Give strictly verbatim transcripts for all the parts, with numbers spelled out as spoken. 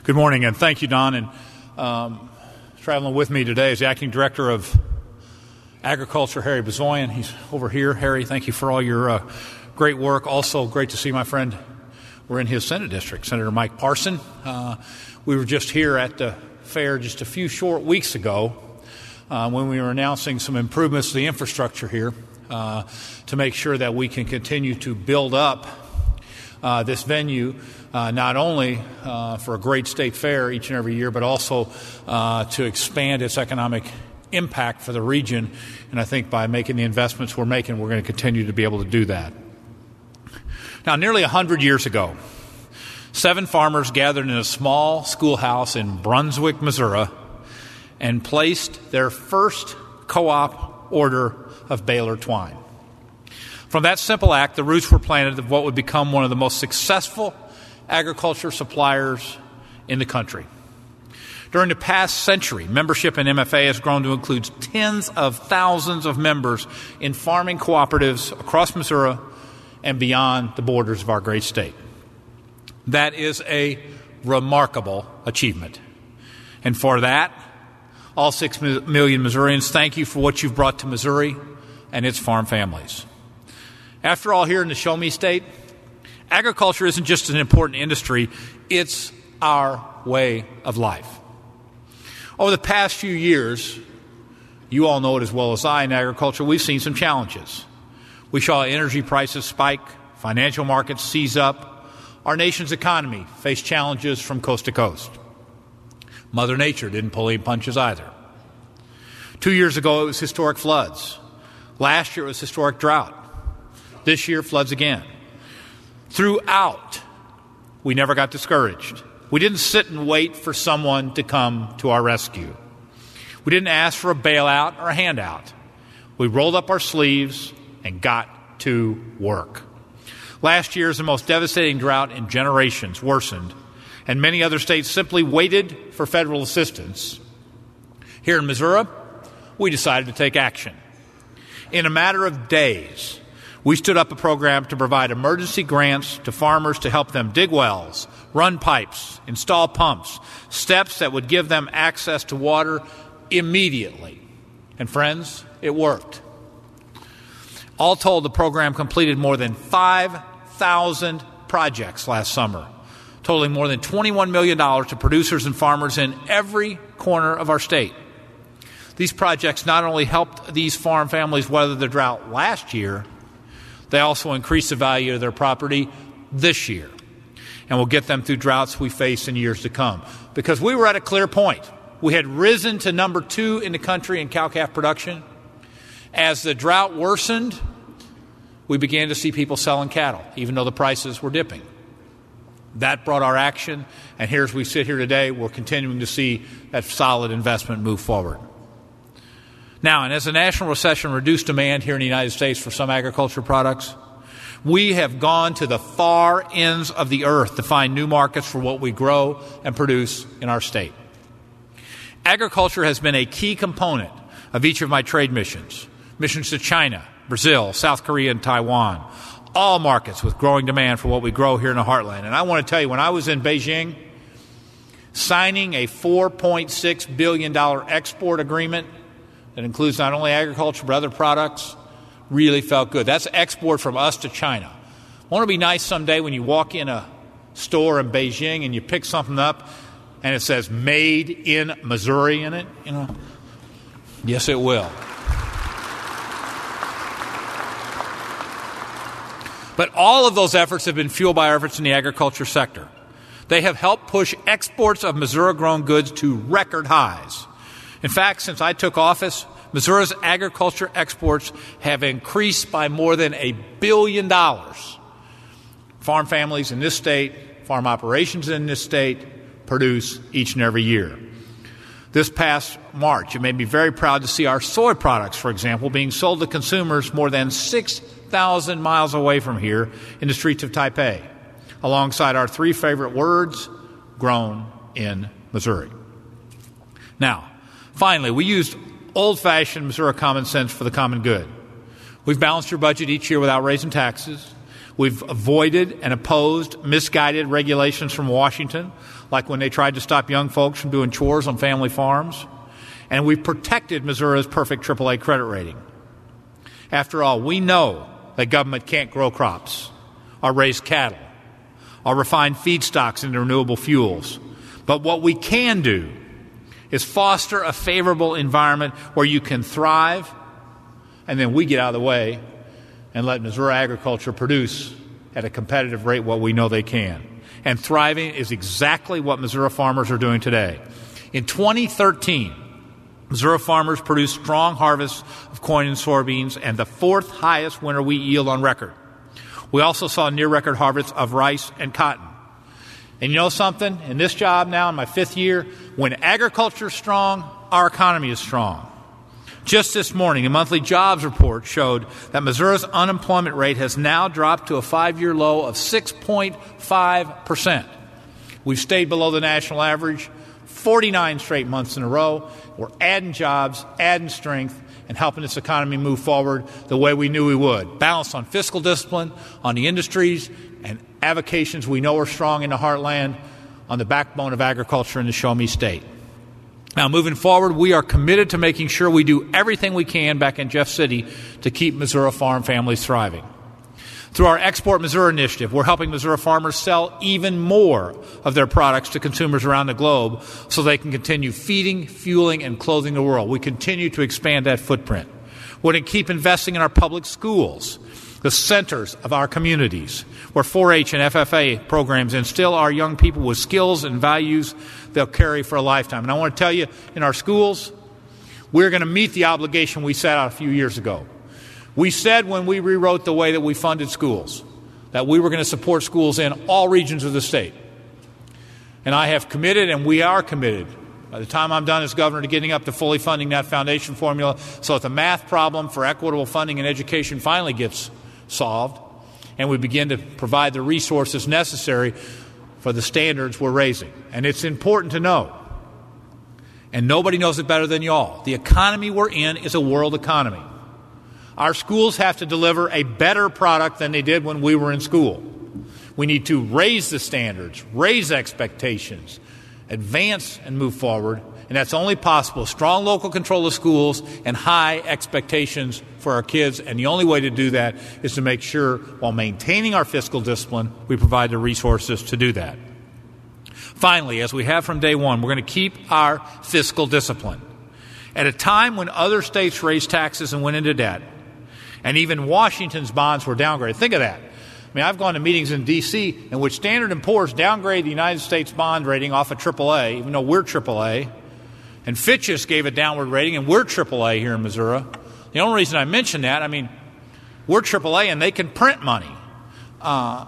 Good morning, and thank you, Don. And um, traveling with me today is the Acting Director of Agriculture, Harry Bezoyan. He's over here. Harry, thank you for all your uh, great work. Also, great to see my friend. We're in his Senate district, Senator Mike Parson. Uh, we were just here at the fair just a few short weeks ago uh, when we were announcing some improvements to the infrastructure here uh, to make sure that we can continue to build up uh, this venue, uh, not only uh, for a great state fair each and every year, but also uh, to expand its economic impact for the region. And I think by making the investments we're making, we're going to continue to be able to do that. Now, nearly one hundred years ago, seven farmers gathered in a small schoolhouse in Brunswick, Missouri, and placed their first co-op order of baler twine. From that simple act, the roots were planted of what would become one of the most successful agriculture suppliers in the country. During the past century, membership in M F A has grown to include tens of thousands of members in farming cooperatives across Missouri and beyond the borders of our great state. That is a remarkable achievement. And for that, all six million Missourians, thank you for what you've brought to Missouri and its farm families. After all, here in the Show Me State, agriculture isn't just an important industry, it's our way of life. Over the past few years, you all know it as well as I, in agriculture, we've seen some challenges. We saw energy prices spike, financial markets seize up, our nation's economy faced challenges from coast to coast. Mother Nature didn't pull any punches either. Two years ago, it was historic floods. Last year, it was historic drought. This year, floods again. Throughout, we never got discouraged. We didn't sit and wait for someone to come to our rescue. We didn't ask for a bailout or a handout. We rolled up our sleeves and got to work. Last year's the most devastating drought in generations worsened, and many other states simply waited for federal assistance. Here in Missouri, we decided to take action. In a matter of days, we stood up a program to provide emergency grants to farmers to help them dig wells, run pipes, install pumps, steps that would give them access to water immediately. And friends, it worked. All told, the program completed more than five thousand projects last summer, totaling more than twenty-one million dollars to producers and farmers in every corner of our state. These projects not only helped these farm families weather the drought last year, they also increased the value of their property this year and will get them through droughts we face in years to come. Because we were at a clear point. We had risen to number two in the country in cow-calf production. As the drought worsened, we began to see people selling cattle, even though the prices were dipping. That brought our action, and here as we sit here today, we're continuing to see that solid investment move forward. Now, and as the national recession reduced demand here in the United States for some agriculture products, we have gone to the far ends of the earth to find new markets for what we grow and produce in our state. Agriculture has been a key component of each of my trade missions. Missions to China, Brazil, South Korea, and Taiwan. All markets with growing demand for what we grow here in the heartland. And I want to tell you, when I was in Beijing, signing a four point six billion dollars export agreement that includes not only agriculture but other products really felt good. That's export from us to China. Won't it be nice someday when you walk in a store in Beijing and you pick something up and it says made in Missouri in it? You know, yes, it will. But all of those efforts have been fueled by our efforts in the agriculture sector. They have helped push exports of Missouri-grown goods to record highs. In fact, since I took office, Missouri's agriculture exports have increased by more than a billion dollars. Farm families in this state, farm operations in this state, produce each and every year. This past March, it made me very proud to see our soy products, for example, being sold to consumers more than six thousand miles away from here in the streets of Taipei, alongside our three favorite words, grown in Missouri. Now, finally, we used old-fashioned Missouri common sense for the common good. We've balanced your budget each year without raising taxes. We've avoided and opposed misguided regulations from Washington, like when they tried to stop young folks from doing chores on family farms. And we've protected Missouri's perfect triple A credit rating. After all, we know that government can't grow crops or raise cattle or refine feedstocks into renewable fuels. But what we can do is foster a favorable environment where you can thrive, and then we get out of the way and let Missouri agriculture produce at a competitive rate what we know they can. And thriving is exactly what Missouri farmers are doing today. In twenty thirteen, Missouri farmers produced strong harvests of corn and soybeans and the fourth highest winter wheat yield on record. We also saw near-record harvests of rice and cotton. And you know something? In this job now, in my fifth year, when agriculture is strong, our economy is strong. Just this morning, a monthly jobs report showed that Missouri's unemployment rate has now dropped to a five-year low of six point five percent. We've stayed below the national average forty-nine straight months in a row. We're adding jobs, adding strength, and helping this economy move forward the way we knew we would. Balanced on fiscal discipline, on the industries and avocations we know are strong in the heartland, on the backbone of agriculture in the Show Me State. Now, moving forward, we are committed to making sure we do everything we can back in Jeff City to keep Missouri farm families thriving. Through our Export Missouri initiative, we're helping Missouri farmers sell even more of their products to consumers around the globe so they can continue feeding, fueling, and clothing the world. We continue to expand that footprint. We're going to keep investing in our public schools, the centers of our communities, where four H and F F A programs instill our young people with skills and values they'll carry for a lifetime. And I want to tell you, in our schools, we're going to meet the obligation we set out a few years ago. We said when we rewrote the way that we funded schools that we were going to support schools in all regions of the state. And I have committed, and we are committed, by the time I'm done as governor, to getting up to fully funding that foundation formula so that the math problem for equitable funding in education finally gets solved, and we begin to provide the resources necessary for the standards we're raising. And it's important to know, and nobody knows it better than you all, the economy we're in is a world economy. Our schools have to deliver a better product than they did when we were in school. We need to raise the standards, raise expectations, advance and move forward, and that's only possible with strong local control of schools and high expectations for our kids. And the only way to do that is to make sure, while maintaining our fiscal discipline, we provide the resources to do that. Finally, as we have from day one, we're going to keep our fiscal discipline. At a time when other states raised taxes and went into debt, and even Washington's bonds were downgraded. Think of that. I mean, I've gone to meetings in D C in which Standard and Poor's downgraded the United States bond rating off of triple A, even though we're triple A. And Fitch's gave a downward rating, and we're triple A here in Missouri. The only reason I mention that, I mean, we're triple A and they can print money. Uh,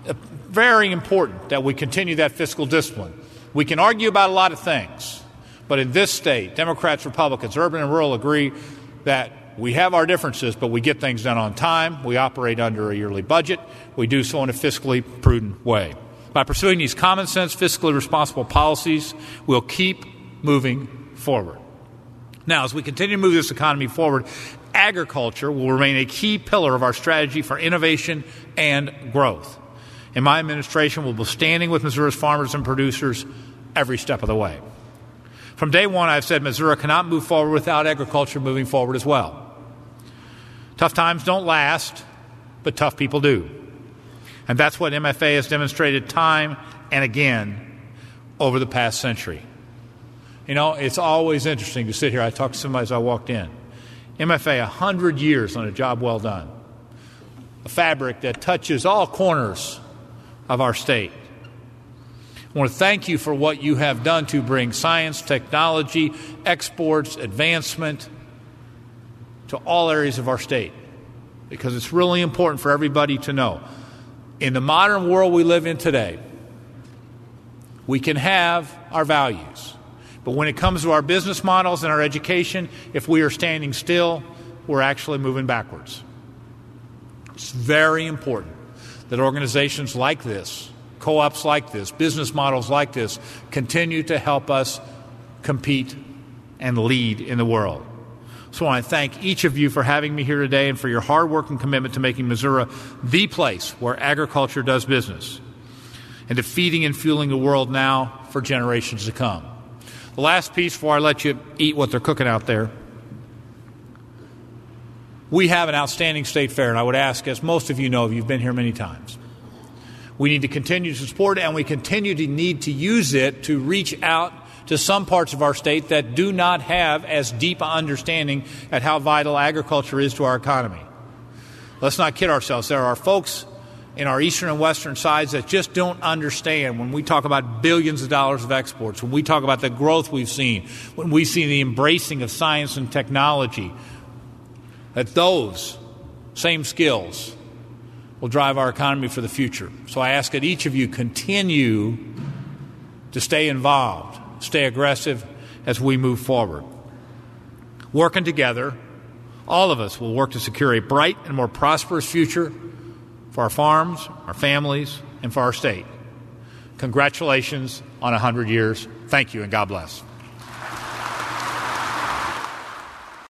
very important that we continue that fiscal discipline. We can argue about a lot of things, but in this state, Democrats, Republicans, urban and rural agree that we have our differences, but we get things done on time. We operate under a yearly budget. We do so in a fiscally prudent way. By pursuing these common sense, fiscally responsible policies, we'll keep moving forward. Now, as we continue to move this economy forward, agriculture will remain a key pillar of our strategy for innovation and growth. In my administration, we'll be standing with Missouri's farmers and producers every step of the way. From day one, I've said Missouri cannot move forward without agriculture moving forward as well. Tough times don't last, but tough people do. And that's what M F A has demonstrated time and again over the past century. You know, it's always interesting to sit here. I talked to somebody as I walked in. M F A, one hundred years on a job well done. A fabric that touches all corners of our state. I want to thank you for what you have done to bring science, technology, exports, advancement to all areas of our state, because it's really important for everybody to know. In the modern world we live in today, we can have our values, but when it comes to our business models and our education, if we are standing still, we're actually moving backwards. It's very important that organizations like this, co-ops like this, business models like this, continue to help us compete and lead in the world. So I want to thank each of you for having me here today and for your hard work and commitment to making Missouri the place where agriculture does business and to feeding and fueling the world now for generations to come. The last piece before I let you eat what they're cooking out there. We have an outstanding state fair, and I would ask, as most of you know, you've been here many times, we need to continue to support it, and we continue to need to use it to reach out to some parts of our state that do not have as deep an understanding at how vital agriculture is to our economy. Let's not kid ourselves. There are folks in our eastern and western sides that just don't understand when we talk about billions of dollars of exports, when we talk about the growth we've seen, when we see the embracing of science and technology, that those same skills will drive our economy for the future. So I ask that each of you continue to stay involved, stay aggressive as we move forward. Working together, all of us will work to secure a bright and more prosperous future for our farms, our families, and for our state. Congratulations on one hundred years. Thank you, and God bless.